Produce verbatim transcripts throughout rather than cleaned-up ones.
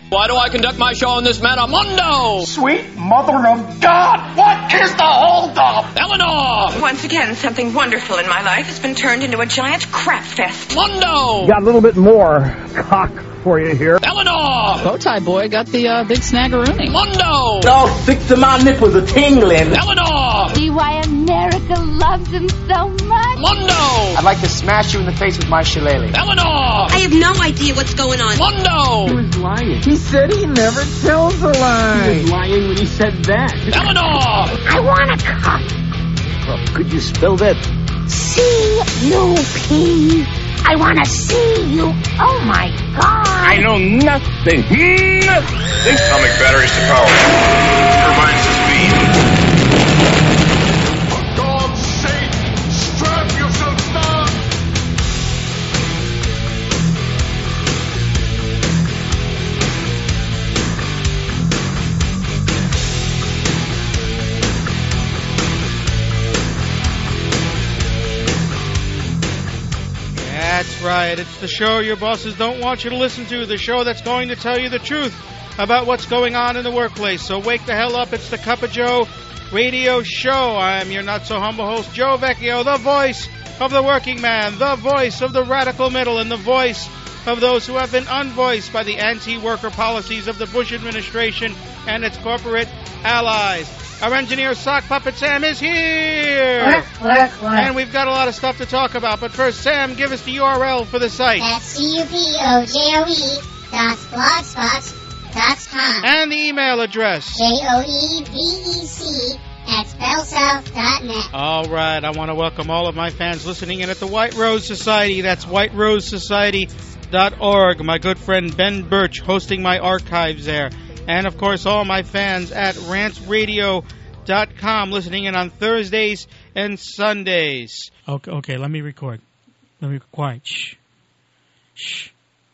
Why do I conduct my show on this Metamundo? Sweet mother of God, what is the holdup? Eleanor! Once again, something wonderful in my life has been turned into a giant crap fest. Mundo! Got a little bit more cock for you here. Eleanor! Bowtie boy got the uh, big snaggeroonie. Mundo! All six of my nipples are tingling. Eleanor! See why America loves him so much? Mundo! I'd like to smash you in the face with my shillelagh. Eleanor! I have no idea what's going on. Mundo! He was lying. He said he never tells a lie. He was lying when he said that. Eleanor! I want a cup. Well, could you spell that? C U P. I want to see you. Oh, my God. I know nothing. Nothing. Atomic batteries to power. Turbines to speed. For God's sake, strap yourself down. That's right. It's the show your bosses don't want you to listen to. The show that's going to tell you the truth about what's going on in the workplace. So wake the hell up. It's the Cup of Joe radio show. I'm your not-so-humble host, Joe Vecchio, the voice of the working man, the voice of the radical middle, and the voice of those who have been unvoiced by the anti-worker policies of the Bush administration and its corporate allies. Our engineer, Sock Puppet Sam, is here! What, what, what? And we've got a lot of stuff to talk about. But first, Sam, give us the U R L for the site. That's C U P O J O E dot blogspot dot com. And the email address. J O E B E C at bellsouth dot net. All right. I want to welcome all of my fans listening in at the White Rose Society. That's white rose society dot org. My good friend Ben Birch hosting my archives there. And, of course, all my fans at rants radio dot com listening in on Thursdays and Sundays. Okay, okay, let me record. Let me be quiet. Shh. Shh.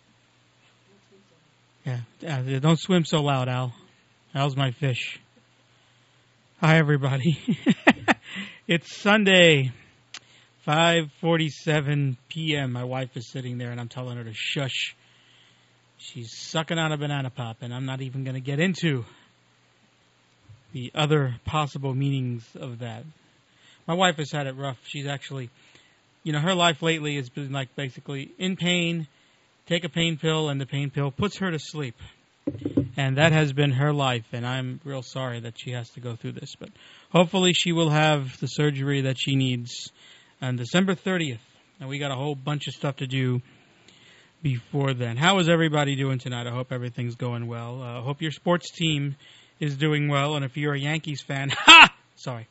Yeah, uh, don't swim so loud, Al. Al's my fish. Hi, everybody. It's Sunday, five forty-seven p.m. My wife is sitting there, and I'm telling her to shush. She's sucking on a banana pop, and I'm not even going to get into the other possible meanings of that. My wife has had it rough. She's actually, you know, her life lately has been like basically in pain, take a pain pill, and the pain pill puts her to sleep. And that has been her life, and I'm real sorry that she has to go through this. But hopefully she will have the surgery that she needs on December thirtieth. And we got a whole bunch of stuff to do before then. How is everybody doing tonight? I hope everything's going well. I uh, hope your sports team is doing well. And if you're a Yankees fan, ha! Sorry.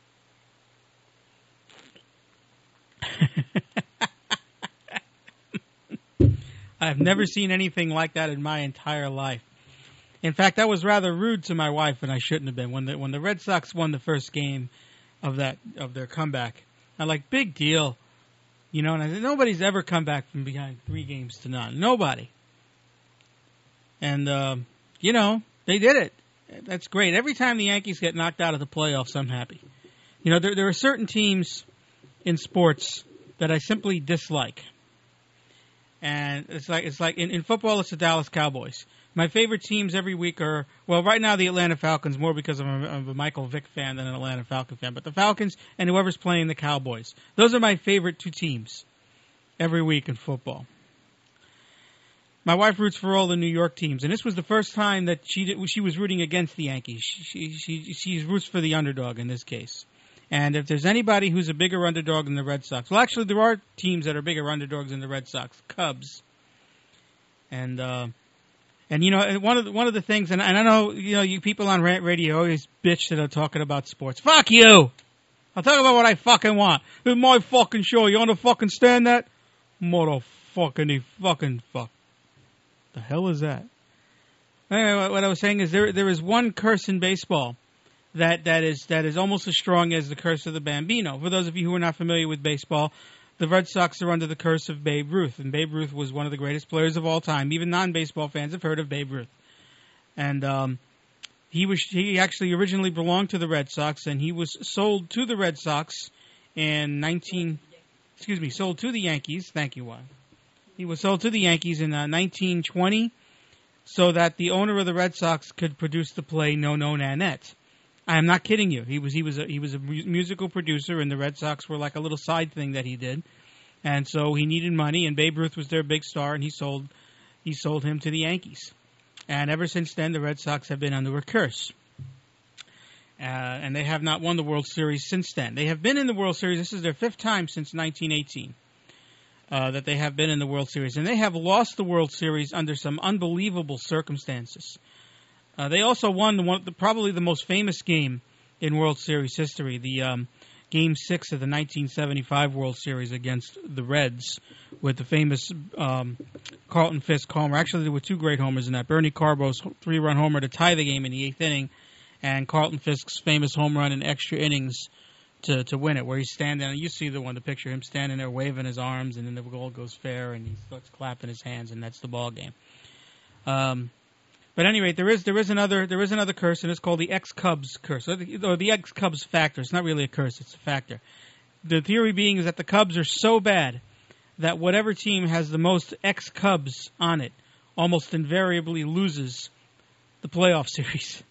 I've never seen anything like that in my entire life. In fact, I was rather rude to my wife, and I shouldn't have been. When the when the Red Sox won the first game of that of their comeback, I'm like, big deal. You know, and I said, nobody's ever come back from behind three games to none. Nobody. And, um, you know, they did it. That's great. Every time the Yankees get knocked out of the playoffs, I'm happy. You know, there, there are certain teams in sports that I simply dislike. And it's like, it's like in, in football, it's the Dallas Cowboys. My favorite teams every week are, well, right now the Atlanta Falcons, more because I'm a, I'm a Michael Vick fan than an Atlanta Falcon fan. But the Falcons and whoever's playing the Cowboys. Those are my favorite two teams every week in football. My wife roots for all the New York teams. And this was the first time that she did, she was rooting against the Yankees. She, she, she roots for the underdog in this case. And if there's anybody who's a bigger underdog than the Red Sox, well, actually, there are teams that are bigger underdogs than the Red Sox. Cubs. And, uh, And, you know, one of the, one of the things, and, and I know, you know, you people on rant radio always bitch that are talking about sports. Fuck you! I'll talk about what I fucking want. It's my fucking show. You want to fucking stand that? Motherfucking fucking fuck. The hell is that? Anyway, what I was saying is there there is one curse in baseball that, that is that is almost as strong as the curse of the Bambino. For those of you who are not familiar with baseball, the Red Sox are under the curse of Babe Ruth, and Babe Ruth was one of the greatest players of all time. Even non-baseball fans have heard of Babe Ruth. And um, he was he actually originally belonged to the Red Sox, and he was sold to the Red Sox in nineteen excuse me, sold to the Yankees. Thank you, Juan. He was sold to the Yankees in uh, nineteen twenty. so that the owner of the Red Sox could produce the play No No Nanette. I am not kidding you. He was he was a, he was a mu- musical producer, and the Red Sox were like a little side thing that he did, and so he needed money, and Babe Ruth was their big star, and he sold he sold him to the Yankees, and ever since then the Red Sox have been under a curse, uh, and they have not won the World Series since then. They have been in the World Series. This is their fifth time since nineteen eighteen uh, that they have been in the World Series, and they have lost the World Series under some unbelievable circumstances. Uh, they also won the one, the, probably the most famous game in World Series history, the um, Game Six of the nineteen seventy-five World Series against the Reds, with the famous um, Carlton Fisk homer. Actually, there were two great homers in that: Bernie Carbo's three-run homer to tie the game in the eighth inning, and Carlton Fisk's famous home run in extra innings to to win it, where he's standing. And you see the one, the picture, him standing there waving his arms, and then the goal goes fair, and he starts clapping his hands, and that's the ball game. Um, But at any rate, there is there is another there is another curse, and it's called the ex-Cubs curse, or the, or the ex-Cubs factor. It's not really a curse; it's a factor. The theory being is that the Cubs are so bad that whatever team has the most ex-Cubs on it almost invariably loses the playoff series,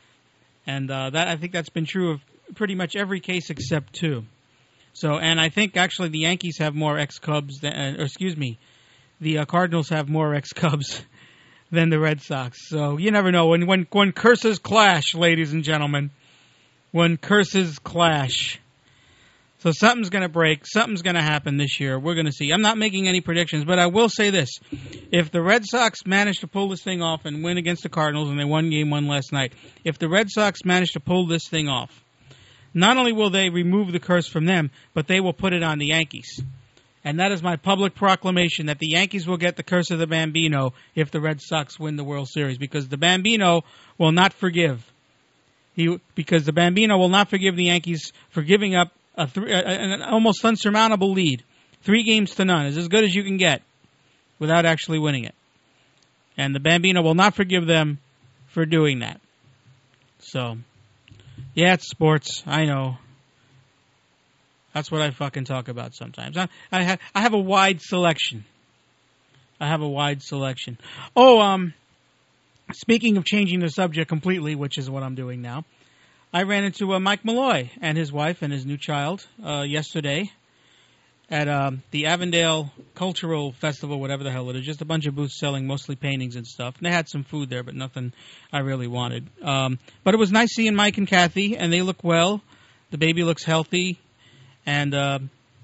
and uh, that I think that's been true of pretty much every case except two. So, and I think actually the Yankees have more ex-Cubs than, or excuse me, the uh, Cardinals have more ex-Cubs than the Red Sox. So you never know. When when when curses clash, ladies and gentlemen, when curses clash. So something's going to break. Something's going to happen this year. We're going to see. I'm not making any predictions, but I will say this. If the Red Sox manage to pull this thing off and win against the Cardinals, and they won game one last night, if the Red Sox manage to pull this thing off, not only will they remove the curse from them, but they will put it on the Yankees. And that is my public proclamation that the Yankees will get the curse of the Bambino if the Red Sox win the World Series, because the Bambino will not forgive. He because the Bambino will not forgive the Yankees for giving up a three, a, an almost unsurmountable lead, three games to none, is as good as you can get without actually winning it. And the Bambino will not forgive them for doing that. So, yeah, it's sports. I know. That's what I fucking talk about sometimes. I, I have I have a wide selection. I have a wide selection. Oh, um, speaking of changing the subject completely, which is what I'm doing now, I ran into uh, Mike Malloy and his wife and his new child uh, yesterday at um, the Avondale Cultural Festival, whatever the hell it is. Just a bunch of booths selling mostly paintings and stuff. And they had some food there, but nothing I really wanted. Um, but it was nice seeing Mike and Kathy, and they look well. The baby looks healthy. And, uh,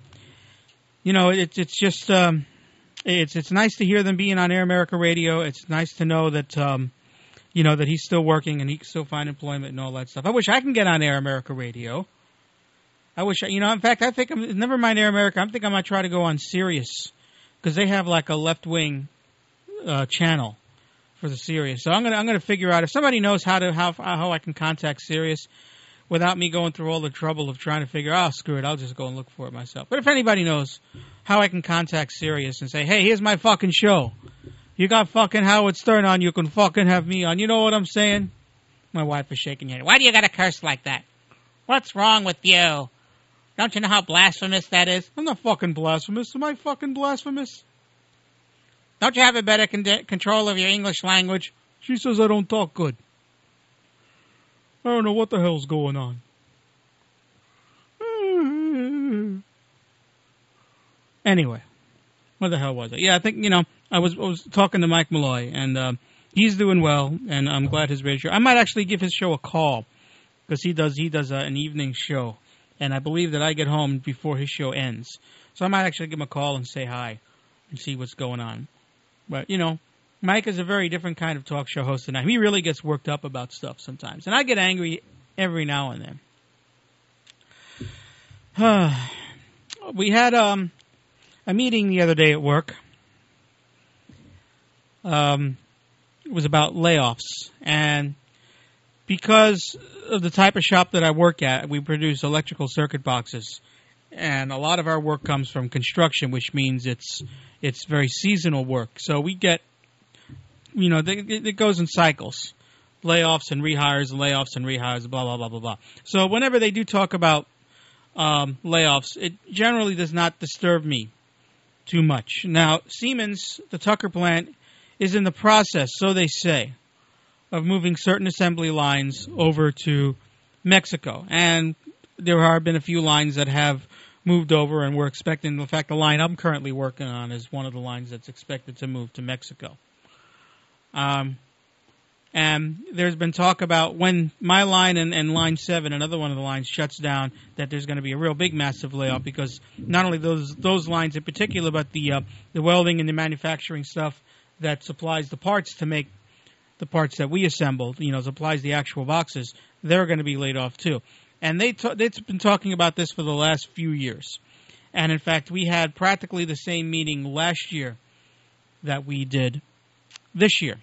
you know, it, it's just, um, it's it's nice to hear them being on Air America Radio. It's nice to know that, um, you know, that he's still working and he can still find employment and all that stuff. I wish I can get on Air America Radio. I wish, I, you know, in fact, I think, I'm, never mind Air America, I think I might try to go on Sirius, because they have like a left-wing uh, channel for the Sirius. So I'm going to I'm gonna figure out, if somebody knows how to how how I can contact Sirius, without me going through all the trouble of trying to figure out, oh, screw it, I'll just go and look for it myself. But if anybody knows how I can contact Sirius and say, hey, here's my fucking show. You got fucking Howard Stern on, you can fucking have me on. You know what I'm saying? My wife is shaking her head. Why do you got to curse like that? What's wrong with you? Don't you know how blasphemous that is? I'm not fucking blasphemous. Am I fucking blasphemous? Don't you have a better con- control of your English language? She says I don't talk good. I don't know what the hell's going on. Anyway, what the hell was it? Yeah, I think, you know, I was I was talking to Mike Malloy, and uh, he's doing well, and I'm glad his radio show. I might actually give his show a call, because he does he does uh, an evening show, and I believe that I get home before his show ends. So I might actually give him a call and say hi and see what's going on. But, you know, Mike is a very different kind of talk show host than I am. He really gets worked up about stuff sometimes. And I get angry every now and then. We had um, a meeting the other day at work. Um, it was about layoffs. And because of the type of shop that I work at, we produce electrical circuit boxes. And a lot of our work comes from construction, which means it's it's very seasonal work. So we get, you know, it goes in cycles. Layoffs and rehires, layoffs and rehires, blah, blah, blah, blah, blah. So whenever they do talk about um, layoffs, it generally does not disturb me too much. Now, Siemens, the Tucker plant, is in the process, so they say, of moving certain assembly lines over to Mexico. And there have been a few lines that have moved over, and we're expecting, in fact, the line I'm currently working on is one of the lines that's expected to move to Mexico. Um, and there's been talk about when my line and, and line seven, another one of the lines, shuts down, that there's going to be a real big, massive layoff, because not only those those lines in particular, but the uh, the welding and the manufacturing stuff that supplies the parts to make the parts that we assembled, you know, supplies the actual boxes, they're going to be laid off too. And they t- they've been talking about this for the last few years. And in fact, we had practically the same meeting last year that we did this year.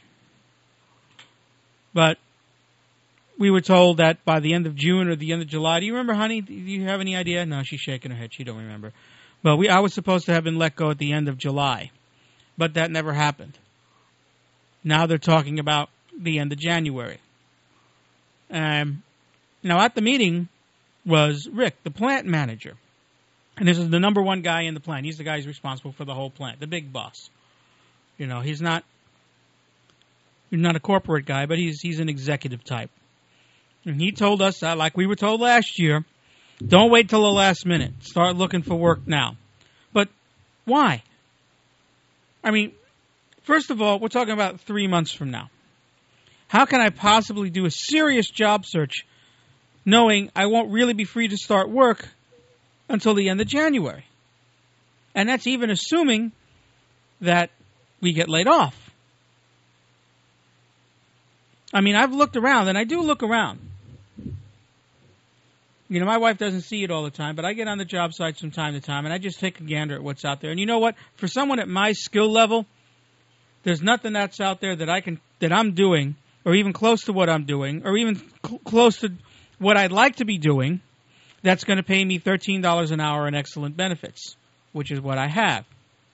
But we were told that by the end of June or the end of July. Do you remember, honey? Do you have any idea? No, she's shaking her head. She don't remember. But we I was supposed to have been let go at the end of July. But that never happened. Now they're talking about the end of January. Um, now, at the meeting was Rick, the plant manager. And this is the number one guy in the plant. He's the guy who's responsible for the whole plant, the big boss. You know, he's not he's not a corporate guy, but he's he's an executive type. And he told us, uh, like we were told last year, don't wait till the last minute. Start looking for work now. But why? I mean, first of all, we're talking about three months from now. How can I possibly do a serious job search knowing I won't really be free to start work until the end of January? And that's even assuming that we get laid off. I mean, I've looked around, and I do look around. You know, my wife doesn't see it all the time, but I get on the job sites from time to time, and I just take a gander at what's out there. And you know what? For someone at my skill level, there's nothing that's out there that I can that I'm doing, or even close to what I'm doing, or even cl- close to what I'd like to be doing, that's going to pay me thirteen dollars an hour and excellent benefits, which is what I have.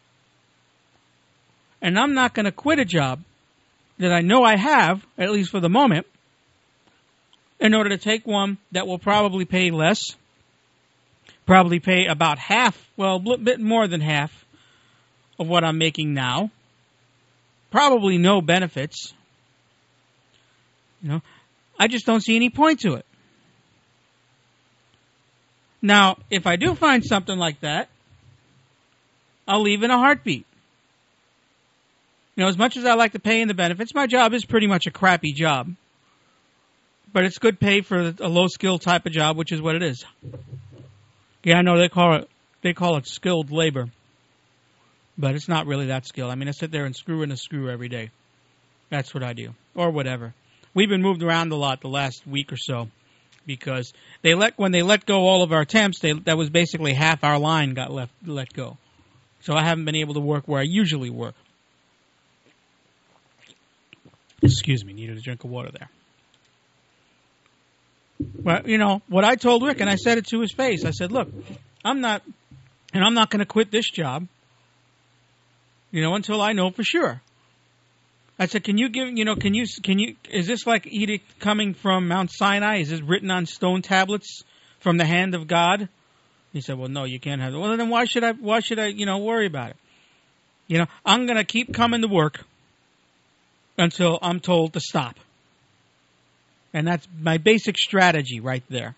And I'm not going to quit a job that I know I have, at least for the moment, in order to take one that will probably pay less, probably pay about half, well, a bit more than half of what I'm making now, probably no benefits. You know, I just don't see any point to it. Now, if I do find something like that, I'll leave in a heartbeat. You know, as much as I like to pay in the benefits, my job is pretty much a crappy job. But it's good pay for a low-skill type of job, which is what it is. Yeah, I know they call it they call it skilled labor. But it's not really that skilled. I mean, I sit there and screw in a screw every day. That's what I do. Or whatever. We've been moved around a lot the last week or so. Because they let when they let go all of our temps, they, that was basically half our line got left let go. So I haven't been able to work where I usually work. Excuse me, needed a drink of water there. But, you know, what I told Rick, and I said it to his face, I said, look, I'm not, and I'm not going to quit this job, you know, until I know for sure. I said, can you give, you know, can you, can you, is this like edict coming from Mount Sinai? Is this written on stone tablets from the hand of God? He said, well, no, you can't have it. Well, then why should I, why should I, you know, worry about it? You know, I'm going to keep coming to work until I'm told to stop. And that's my basic strategy right there.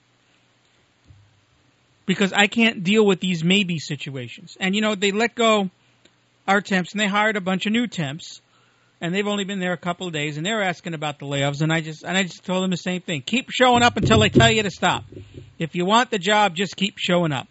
Because I can't deal with these maybe situations. And, you know, they let go our temps, and they hired a bunch of new temps. And they've only been there a couple of days, and they're asking about the layoffs. And I just and I just told them the same thing. Keep showing up until they tell you to stop. If you want the job, just keep showing up.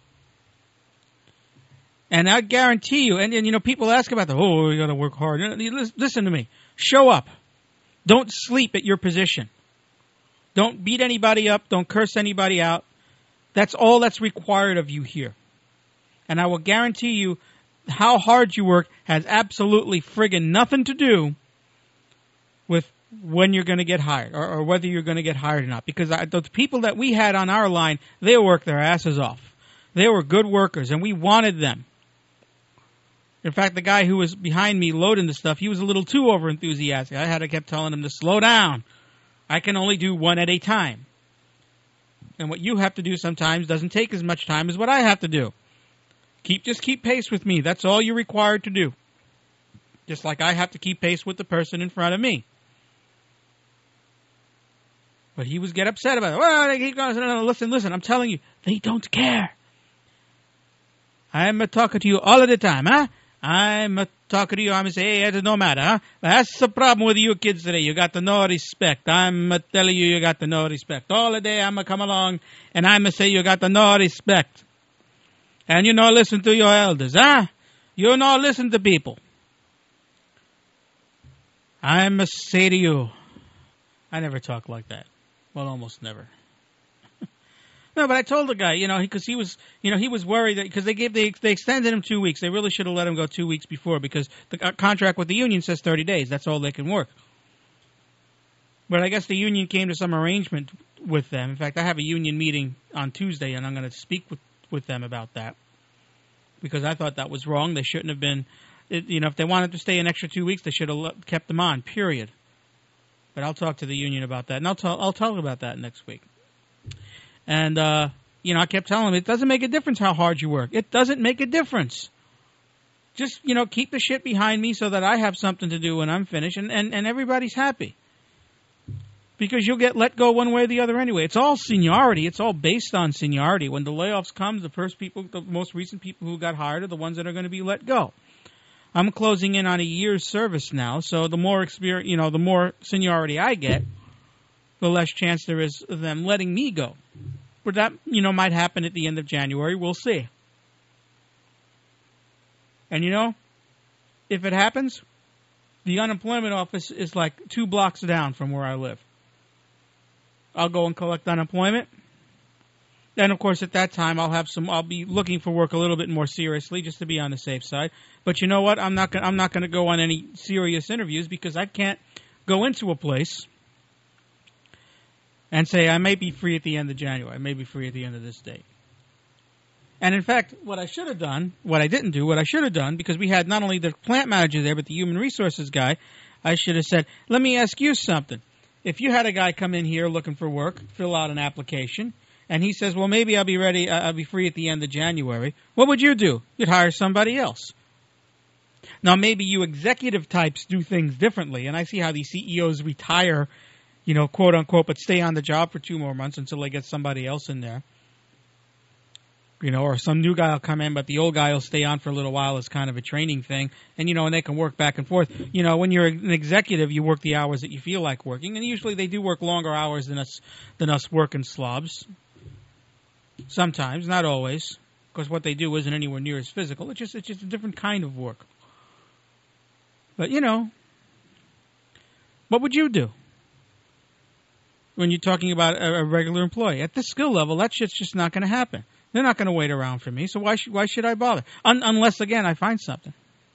And I guarantee you, and, and you know, people ask about the, oh, you got to work hard. Listen to me. Show up. Don't sleep at your position. Don't beat anybody up. Don't curse anybody out. That's all that's required of you here. And I will guarantee you how hard you work has absolutely friggin' nothing to do with when you're going to get hired or, or whether you're going to get hired or not. Because I, the people that we had on our line, they worked their asses off. They were good workers, and we wanted them. In fact, the guy who was behind me loading the stuff, he was a little too overenthusiastic. I had to keep telling him to slow down. I can only do one at a time. And what you have to do sometimes doesn't take as much time as what I have to do. Keep just keep pace with me. That's all you're required to do. Just like I have to keep pace with the person in front of me. But he was get upset about it. Well, they keep going. No, no, listen, listen. I'm telling you, they don't care. I'm a talking to you all of the time, huh? I'm a talking to you. I'm a say, hey, it no matter, huh? That's the problem with you kids today. You got to no respect. I'm a telling you, you got to no respect. All the day, I'm a come along, and I'm a say you got to no respect. And you no listen to your elders, huh? You no listen to people. I'm a say to you. I never talk like that. Well, almost never. No, but I told the guy, you know, because he, he was, you know, he was worried that because they gave they they extended him two weeks. They really should have let him go two weeks before because the contract with the union says thirty days. That's all they can work. But I guess the union came to some arrangement with them. In fact, I have a union meeting on Tuesday, and I'm going to speak with with them about that because I thought that was wrong. They shouldn't have been, it, you know, if they wanted to stay an extra two weeks, they should have kept them on. Period. But I'll talk to the union about that, and I'll tell I'll tell about that next week. And, uh, you know, I kept telling him, it doesn't make a difference how hard you work. It doesn't make a difference. Just, you know, keep the shit behind me so that I have something to do when I'm finished, and, and, and everybody's happy. Because you'll get let go one way or the other anyway. It's all seniority. It's all based on seniority. When the layoffs come, the first people, the most recent people who got hired are the ones that are going to be let go. I'm closing in on a year's service now, so the more experience, you know, the more seniority I get, the less chance there is of them letting me go. But that, you know, might happen at the end of January. We'll see. And, you know, if it happens, the unemployment office is like two blocks down from where I live. I'll go and collect unemployment. Then, of course, at that time, I'll have some. I'll be looking for work a little bit more seriously, just to be on the safe side. But you know what? I'm not. Gonna, I'm not going to go on any serious interviews because I can't go into a place and say, I may be free at the end of January. I may be free at the end of this date. And in fact, what I should have done, what I didn't do, what I should have done, because we had not only the plant manager there, but the human resources guy, I should have said, let me ask you something. If you had a guy come in here looking for work, fill out an application, and he says, well, maybe I'll be ready, uh, I'll be free at the end of January, what would you do? You'd hire somebody else. Now, maybe you executive types do things differently, and I see how these C E Os retire, you know, quote unquote, but stay on the job for two more months until they get somebody else in there. You know, or some new guy will come in, but the old guy will stay on for a little while as kind of a training thing. And, you know, and they can work back and forth. You know, when you're an executive, you work the hours that you feel like working. And usually they do work longer hours than us than us working slobs. Sometimes, not always. Because what they do isn't anywhere near as physical. It's just, it's just a different kind of work. But, you know, what would you do when you're talking about a, a regular employee? At this skill level, that shit's just not going to happen. They're not going to wait around for me, so why should why should I bother? Un- unless, again, I find something.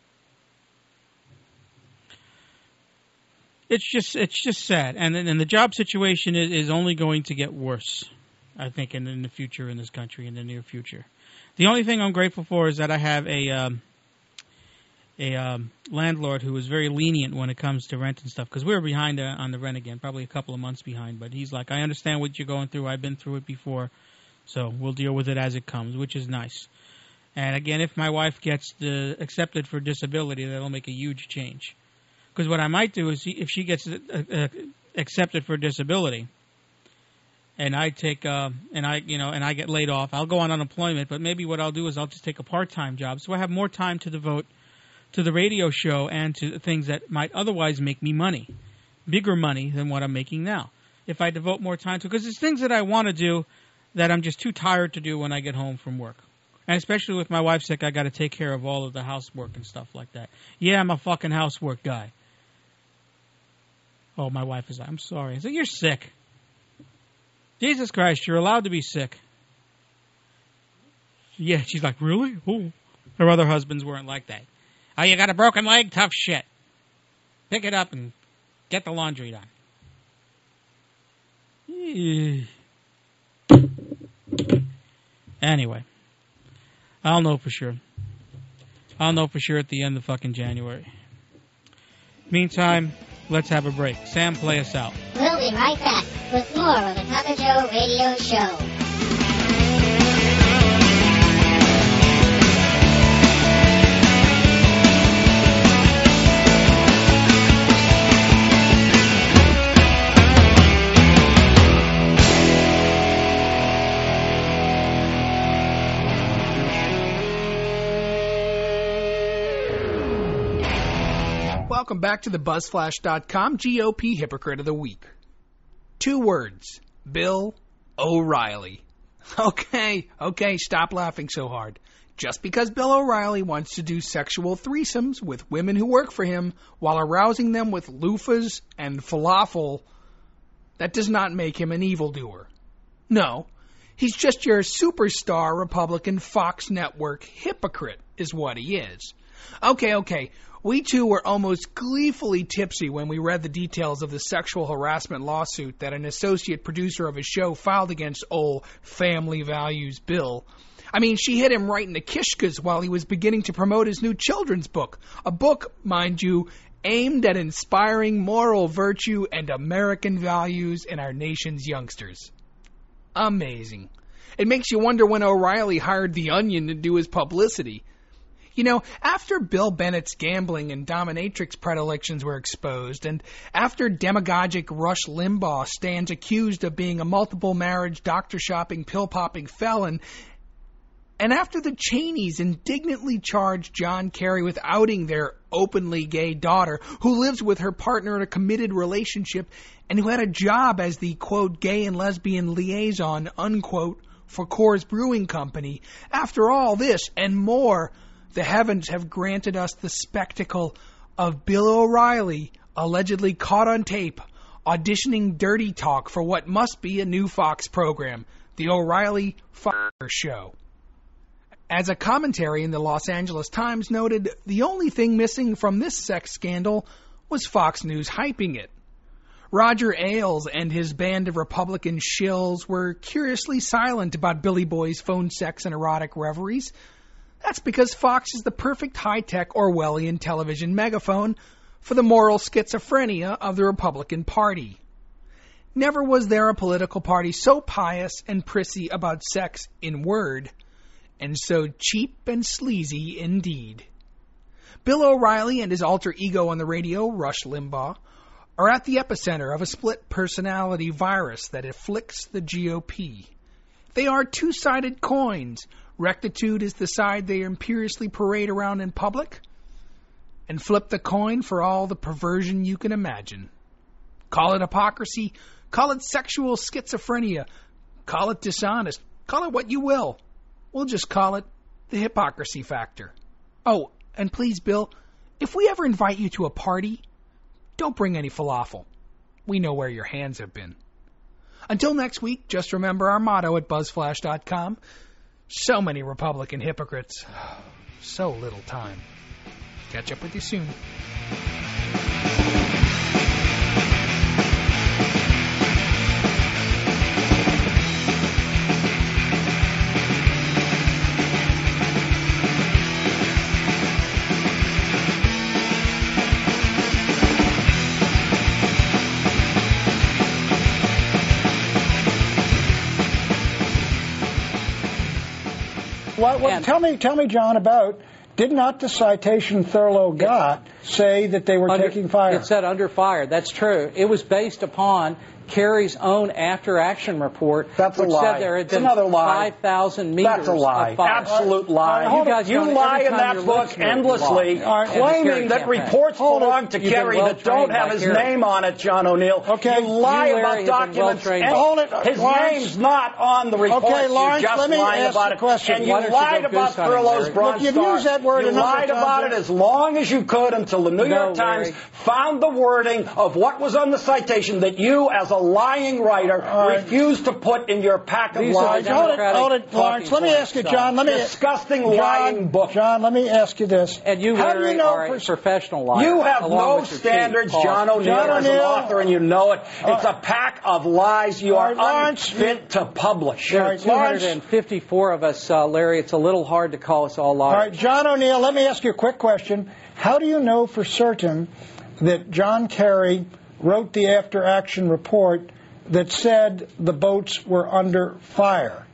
It's just it's just sad, and and the job situation is, is only going to get worse, I think, in, in the future in this country, in the near future. The only thing I'm grateful for is that I have a um, a um, landlord who is very lenient when it comes to rent and stuff, because we were behind uh, on the rent again, probably a couple of months behind, but he's like, I understand what you're going through. I've been through it before. So we'll deal with it as it comes, which is nice. And again, if my wife gets the accepted for disability, that'll make a huge change. Because what I might do is, if she gets uh, uh, accepted for disability, and I take, uh, and I, you know, and I get laid off, I'll go on unemployment. But maybe what I'll do is I'll just take a part-time job, so I have more time to devote to the radio show and to things that might otherwise make me money, bigger money than what I'm making now. If I devote more time to, because there's things that I want to do that I'm just too tired to do when I get home from work. And especially with my wife sick, I got to take care of all of the housework and stuff like that. Yeah, I'm a fucking housework guy. Oh, my wife is like, I'm sorry. I said, you're sick. Jesus Christ, you're allowed to be sick. Yeah, she's like, really? Oh. Her other husbands weren't like that. Oh, you got a broken leg? Tough shit. Pick it up and get the laundry done. Yeah. Anyway, I'll know for sure. I'll know for sure at the end of fucking January. Meantime, let's have a break. Sam, play us out. We'll be right back with more of the Papa Joe Radio Show. Welcome back to the BuzzFlash dot com G O P Hypocrite of the Week. Two words. Bill O'Reilly. Okay, okay, stop laughing so hard. Just because Bill O'Reilly wants to do sexual threesomes with women who work for him while arousing them with loofahs and falafel, that does not make him an evildoer. No, he's just your superstar Republican Fox Network hypocrite is what he is. Okay, okay, we too were almost gleefully tipsy when we read the details of the sexual harassment lawsuit that an associate producer of his show filed against old Family Values Bill. I mean, she hit him right in the kishkas while he was beginning to promote his new children's book. A book, mind you, aimed at inspiring moral virtue and American values in our nation's youngsters. Amazing. It makes you wonder when O'Reilly hired The Onion to do his publicity. You know, after Bill Bennett's gambling and dominatrix predilections were exposed, and after demagogic Rush Limbaugh stands accused of being a multiple marriage, doctor-shopping, pill-popping felon, and after the Cheneys indignantly charged John Kerry with outing their openly gay daughter, who lives with her partner in a committed relationship, and who had a job as the, quote, gay and lesbian liaison, unquote, for Coors Brewing Company, after all this and more, the heavens have granted us the spectacle of Bill O'Reilly, allegedly caught on tape, auditioning dirty talk for what must be a new Fox program, The O'Reilly Fire Show. As a commentary in the Los Angeles Times noted, the only thing missing from this sex scandal was Fox News hyping it. Roger Ailes and his band of Republican shills were curiously silent about Billy Boy's phone sex and erotic reveries. That's because Fox is the perfect high-tech Orwellian television megaphone for the moral schizophrenia of the Republican Party. Never was there a political party so pious and prissy about sex in word, and so cheap and sleazy indeed. Bill O'Reilly and his alter ego on the radio, Rush Limbaugh, are at the epicenter of a split personality virus that afflicts the G O P. They are two-sided coins. Rectitude is the side they imperiously parade around in public, and flip the coin for all the perversion you can imagine. Call it hypocrisy, call it sexual schizophrenia, call it dishonest, call it what you will. We'll just call it the hypocrisy factor. Oh, and please, Bill, if we ever invite you to a party, don't bring any falafel. We know where your hands have been. Until next week, just remember our motto at BuzzFlash dot com. So many Republican hypocrites. So little time. Catch up with you soon. What, what, tell me, tell me, John, about, did not the citation Thurlow got say that they were under, taking fire? It said under fire. That's true. It was based upon Kerry's own after-action report, That's which a lie. said there had It's been another lie. five thousand meters That's a lie. of fire. Absolute lie. You, guys you lie in that book endlessly, claiming that campaign. reports belong to You've Kerry well that don't have his Kerry. name on it, John O'Neill. Okay. You lie you, about documents. Well and Hold it, his Lawrence. name's not on the report. Okay, Lawrence, You're just let me lying ask about the it. question. And you Why don't lied you go about goose hunting, Thurlow's Larry? Bronze Look, Star. you've used that word You enough lied times, about Larry. it as long as you could until the New No, York Times Larry. found the wording of what was on the citation that you, as a lying writer, right. refused to put in your pack of These lies. are Hold it, Democratic hold it, Lawrence. Let me talking ask you, points, John. Let me disgusting John, lying book. John, let me ask you this. And you, How Larry, do you know are a for, professional liar. You have along no with your standards, chief, John O'Neill, John as an O'Neill. author, and you know it. It's Uh, a pack of lies you are All right, unfit to publish. There are Lawrence. two hundred fifty-four of us, uh, Larry. It's a little hard to call us all liars. All right, John O'Neill, let me ask you a quick question. How do you know for certain that John Kerry wrote the after-action report that said the boats were under fire?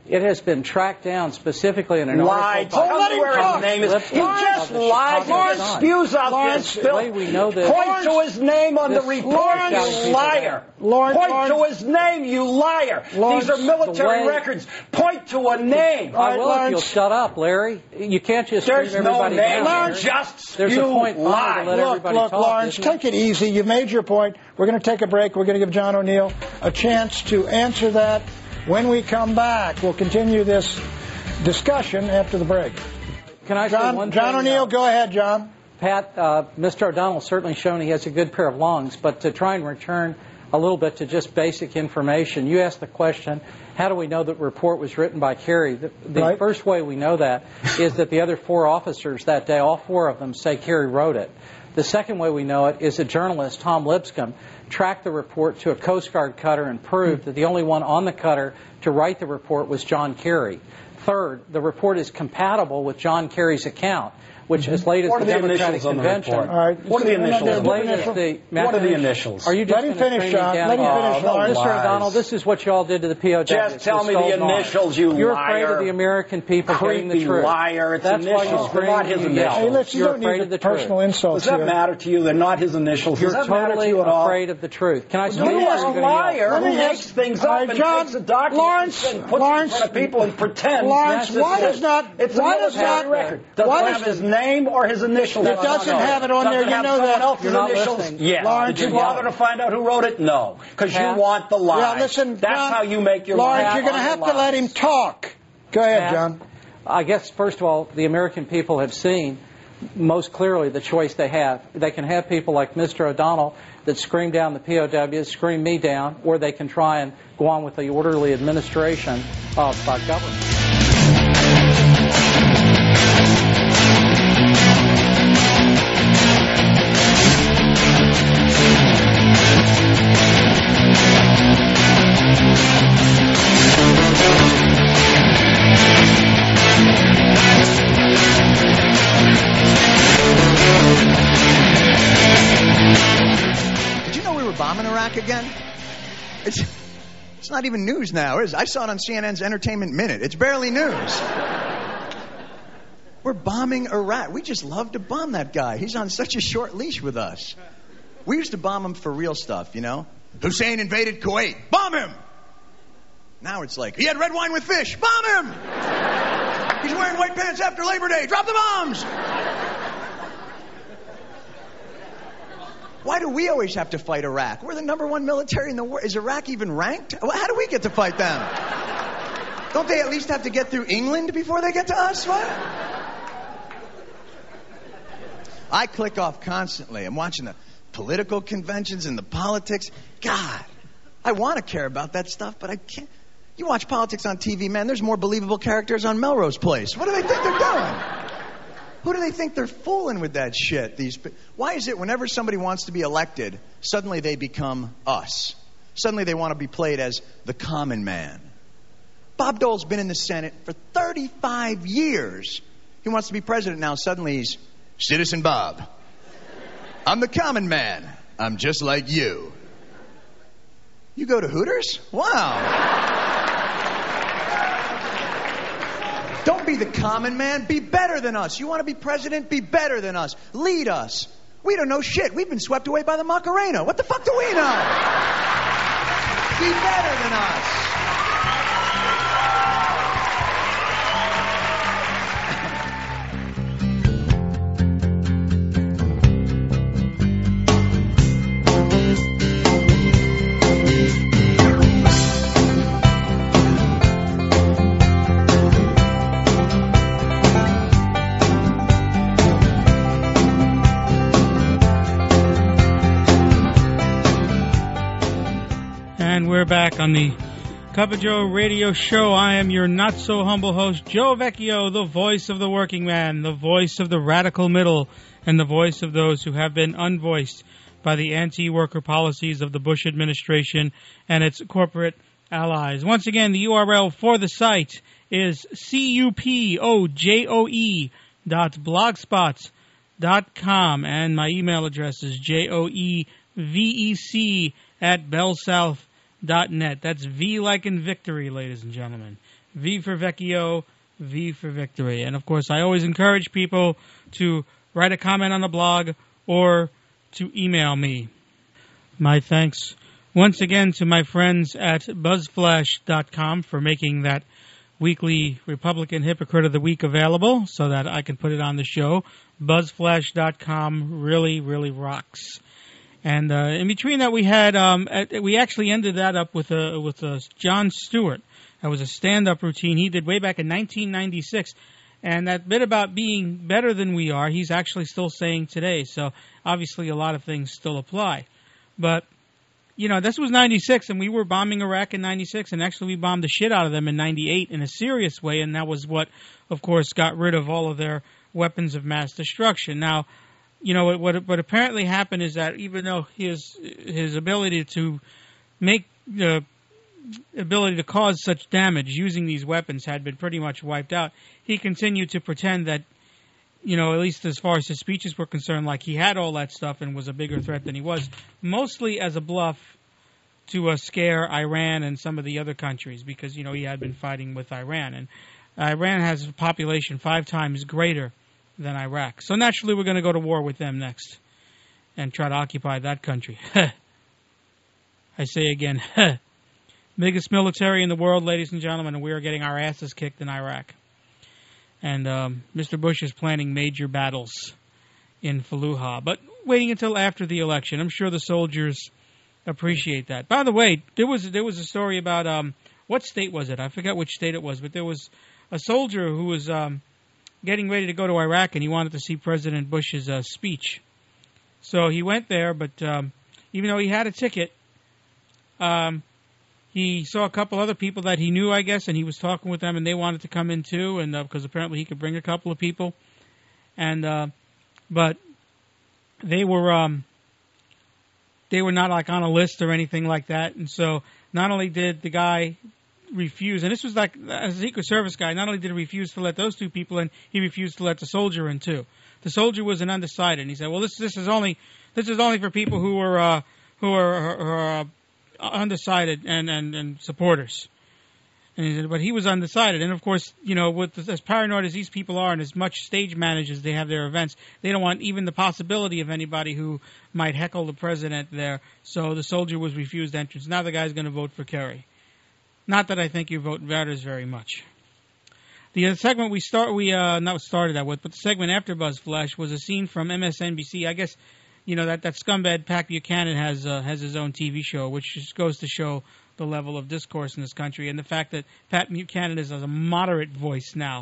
It has been tracked down specifically in an lied. article. Tell me where his name is. He just lied. Lawrence spews out Lawrence, this filth. We know this. Point to his name on the report, you liar. Lawrence, Point Lawrence, to his name, you liar. Lawrence, These are military the way, records. Point to a name. I will Lawrence, if you'll shut up, Larry. You can't just There's scream no everybody name. down. Lawrence, just There's a point lie. to let look, everybody look, talk. Lawrence, take it easy. You've made your point. We're going to take a break. We're going to give John O'Neill a chance to answer that. When we come back, we'll continue this discussion after the break. Can I John, say one John thing? O'Neill, go ahead, John. Pat, uh, Mister O'Donnell's certainly shown he has a good pair of lungs, but to try and return a little bit to just basic information, you asked the question, how do we know that report was written by Kerry? The, the right. first way we know that is that the other four officers that day, all four of them, say Kerry wrote it. The second way we know it is a journalist, Tom Lipscomb, tracked the report to a Coast Guard cutter and proved that the only one on the cutter to write the report was John Kerry. Third, the report is compatible with John Kerry's account, which as late as What the, are the Democratic initials on the Convention. report? All right. What are the initials? As late as the, What are the initials? Are you just Let him gonna finish, string me John. down Let him again? finish, Lawrence. Mister Lies. O'Donnell, this is what you all did to the P O Ws. Just tell with me the Stolen Arms. initials, you You're liar. afraid of the American people getting the Creepy truth. liar. It's That's why you initials. They're scream not his and you initials. yell. Hey, listen, you You're don't afraid need of the personal truth. insults Does that here. matter to you? They're not his initials. You're Does that matter to totally you at all? afraid of the truth. Can I say You this? are You're a gonna yell. liar Let who me makes ask- things All up right, and John, takes a document Lawrence, and puts Lawrence, it in front of people and pretends. Lawrence, that's why just- does not- It's a why does military not- record. Does why it does- have his name or his initials? It doesn't have it on Does there. it You have know someone that. else's You're not initials? listening. Yes. Lawrence, Did you you're bother to find out who wrote it? No. Because you Pat? want the lie. Yeah, listen, That's John, how you make your Lawrence, lies. you're going to have to let him talk. Go ahead, Pat, John. I guess, first of all, the American people have seen most clearly the choice they have. They can have people like Mister O'Donnell that scream down the P O Ws, scream me down, or they can try and go on with the orderly administration of uh, government. Did you know we were bombing Iraq again? It's, it's not even news now, is it? I saw it on C N N's Entertainment Minute. It's barely news. We're bombing Iraq. We just love to bomb that guy. He's on such a short leash with us. We used to bomb him for real stuff, you know? Hussein invaded Kuwait. Bomb him! Now it's like, he had red wine with fish. Bomb him! He's wearing white pants after Labor Day. Drop the bombs! Why do we always have to fight Iraq? We're the number one military in the world. Is Iraq even ranked? How do we get to fight them? Don't they at least have to get through England before they get to us? What? I click off constantly. I'm watching the political conventions and the politics. God, I want to care about that stuff, but I can't. You watch politics on T V, man, there's more believable characters on Melrose Place. What do they think they're doing? Who do they think they're fooling with that shit? These, why is it whenever somebody wants to be elected, suddenly they become us? Suddenly they want to be played as the common man. Bob Dole's been in the Senate for thirty-five years. He wants to be president now. Suddenly he's Citizen Bob. I'm the common man. I'm just like you. You go to Hooters? Wow. Don't be the common man. Be better than us. You want to be president? Be better than us. Lead us. We don't know shit. We've been swept away by the Macarena. What the fuck do we know? Be better than us. We're back on the Cup of Joe radio show. I am your not-so-humble host, Joe Vecchio, the voice of the working man, the voice of the radical middle, and the voice of those who have been unvoiced by the anti-worker policies of the Bush administration and its corporate allies. Once again, the U R L for the site is cupojoe dot blogspot dot com, and my email address is joevec at bellsouth dot net. That's V like in victory, ladies and gentlemen. V for Vecchio, V for Victory. And, of course, I always encourage people to write a comment on the blog or to email me. My thanks once again to my friends at buzzflash dot com for making that weekly Republican Hypocrite of the Week available so that I can put it on the show. buzzflash dot com really, really rocks. And uh, in between that, we had um, we actually ended that up with a with a Jon Stewart. That was a stand-up routine he did way back in nineteen ninety-six. And that bit about being better than we are, he's actually still saying today. So obviously a lot of things still apply. But, you know, this was ninety-six, and we were bombing Iraq in ninety-six, and actually we bombed the shit out of them in ninety-eight in a serious way, and that was what, of course, got rid of all of their weapons of mass destruction. Now, you know, what what, what apparently happened is that even though his his ability to make the ability to cause such damage using these weapons had been pretty much wiped out, he continued to pretend that, you know, at least as far as his speeches were concerned, like he had all that stuff and was a bigger threat than he was, mostly as a bluff to uh, scare Iran and some of the other countries because, you know, he had been fighting with Iran. And Iran has a population five times greater than Iraq. So naturally we're going to go to war with them next and try to occupy that country. I say again, biggest military in the world, ladies and gentlemen, and we are getting our asses kicked in Iraq. And um, Mister Bush is planning major battles in Fallujah, but waiting until after the election. I'm sure the soldiers appreciate that. By the way, there was there was a story about um, what state was it? I forget which state it was, but there was a soldier who was um, getting ready to go to Iraq, and he wanted to see President Bush's uh, speech. So he went there, but um, even though he had a ticket, um, he saw a couple other people that he knew, I guess, and he was talking with them, and they wanted to come in too, and because uh, apparently he could bring a couple of people. And uh, but they were um, they were not like on a list or anything like that, and so not only did the guy refuse, and this was like as a Secret Service guy, not only did he refuse to let those two people in, he refused to let the soldier in too. The soldier was an undecided, and he said, "Well, this this is only this is only for people who are uh, who are." Who are uh, undecided and, and, and supporters." And he said, but he was undecided. And, of course, you know, with as paranoid as these people are and as much stage managed as they have their events, they don't want even the possibility of anybody who might heckle the president there. So the soldier was refused entrance. Now the guy's going to vote for Kerry. Not that I think your vote matters very much. The other segment we start, we uh, not started that with, but the segment after Buzz Flash was a scene from M S N B C. I guess, you know, that, that scumbag Pat Buchanan has uh, has his own T V show, which just goes to show the level of discourse in this country and the fact that Pat Buchanan is a moderate voice now,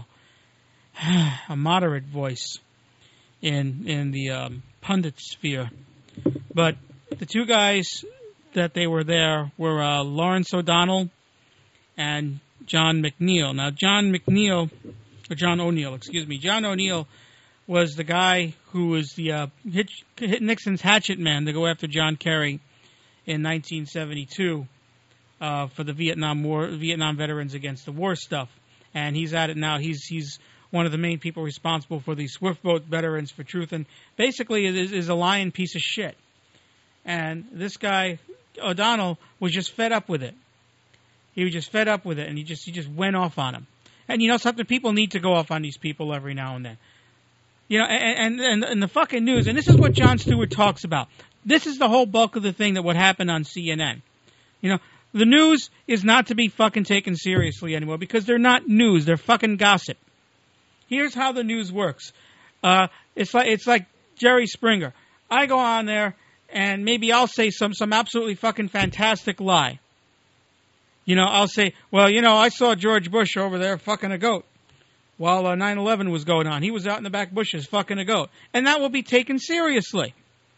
a moderate voice in in the um, pundit sphere. But the two guys that they were there were uh, Lawrence O'Donnell and John McNeil. Now, John McNeil, or John O'Neill, excuse me, John O'Neill was the guy who was the uh, hit, hit Nixon's hatchet man to go after John Kerry in nineteen seventy-two uh, for the Vietnam War, Vietnam Veterans Against the War stuff. And he's at it now. He's he's one of the main people responsible for the Swift Boat Veterans for Truth, and basically is, is a lying piece of shit. And this guy O'Donnell was just fed up with it. He was just fed up with it, and he just he just went off on him. And you know something? People need to go off on these people every now and then. You know, and, and and the fucking news, and this is what Jon Stewart talks about. This is the whole bulk of the thing that what happened on C N N. You know, the news is not to be fucking taken seriously anymore because they're not news; they're fucking gossip. Here's how the news works. Uh, it's like it's like Jerry Springer. I go on there, and maybe I'll say some some absolutely fucking fantastic lie. You know, I'll say, well, you know, I saw George Bush over there fucking a goat while uh, nine eleven was going on. He was out in the back bushes fucking a goat. And that will be taken seriously.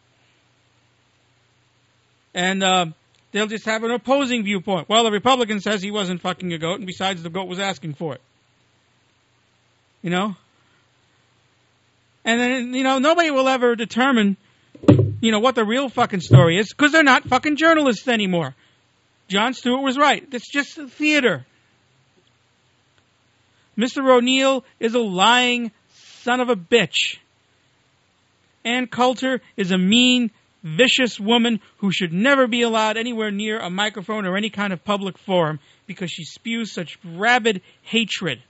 And uh, they'll just have an opposing viewpoint. Well, the Republican says he wasn't fucking a goat, and besides, the goat was asking for it. You know? And then, you know, nobody will ever determine, you know, what the real fucking story is, because they're not fucking journalists anymore. Jon Stewart was right. It's just theater. Mister O'Neill is a lying son of a bitch. Ann Coulter is a mean, vicious woman who should never be allowed anywhere near a microphone or any kind of public forum because she spews such rabid hatred.